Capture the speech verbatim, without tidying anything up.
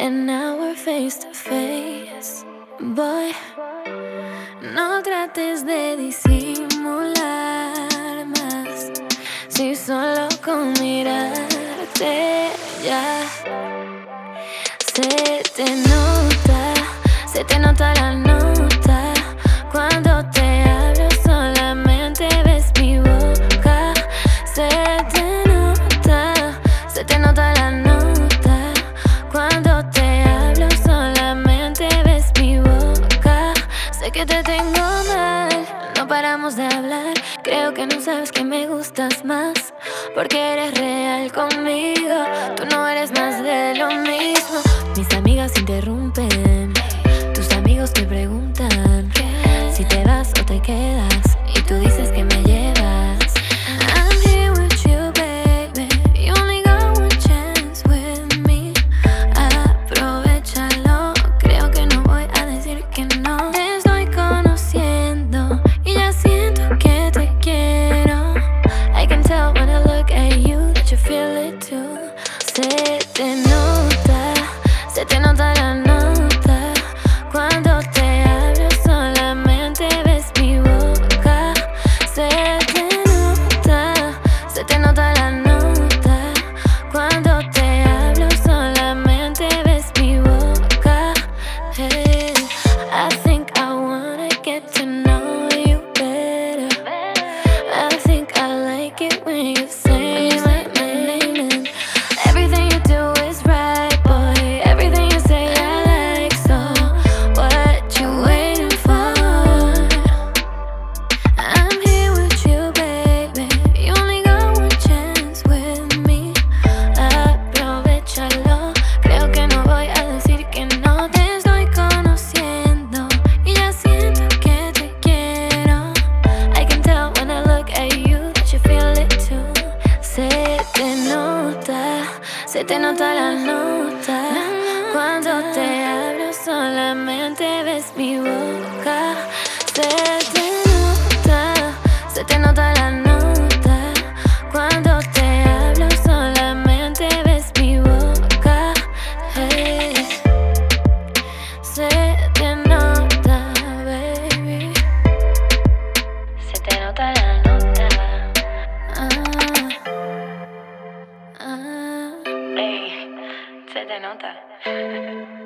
and now we're face to face. Boy, no trates de disimular más, si solo con mirarte ya se te nota, se te nota la nota. Cuando te hablo solamente ves mi boca. Se te nota, se te nota la nota. Cuando te hablo solamente ves mi boca. Sé que te tengo mal, no paramos de hablar. Creo que no sabes que me gustas más, porque eres real conmigo. Tú no eres más de lo mismo. Mis amigas interrumpen, tus amigos te preguntan si te vas o te quedas, y tú dices que me llevas. I'm here with you, baby. You only got one chance with me. Aprovechalo, creo que no voy a decir que no. Te estoy conociendo y ya siento que te quiero. I can tell when I look at you that you feel it too. Se te nota, se te nota la nota. Cuando te hablo solamente ves mi boca. Se te nota, se te nota la nota. Cuando te hablo solamente ves mi boca. Hey, I think I wanna get to know you better. I think I like it when you say my name, and everything you do is right, boy. Everything you say I like, so what you waiting for? I'm here with you, baby. You only got one chance with me. Aprovechalo, creo que no voy a decir que no. Te estoy conociendo y ya siento que te quiero. I can tell when I look at you that you feel it too. Se te nota, se te nota la nota. Cuando te hablo solamente ves mi boca. Se te nota, se te nota la nota. Cuando te hablo solamente ves mi boca. Hey, se te nota, baby. Se te nota la nota. Ah, ah. Ey, se te nota.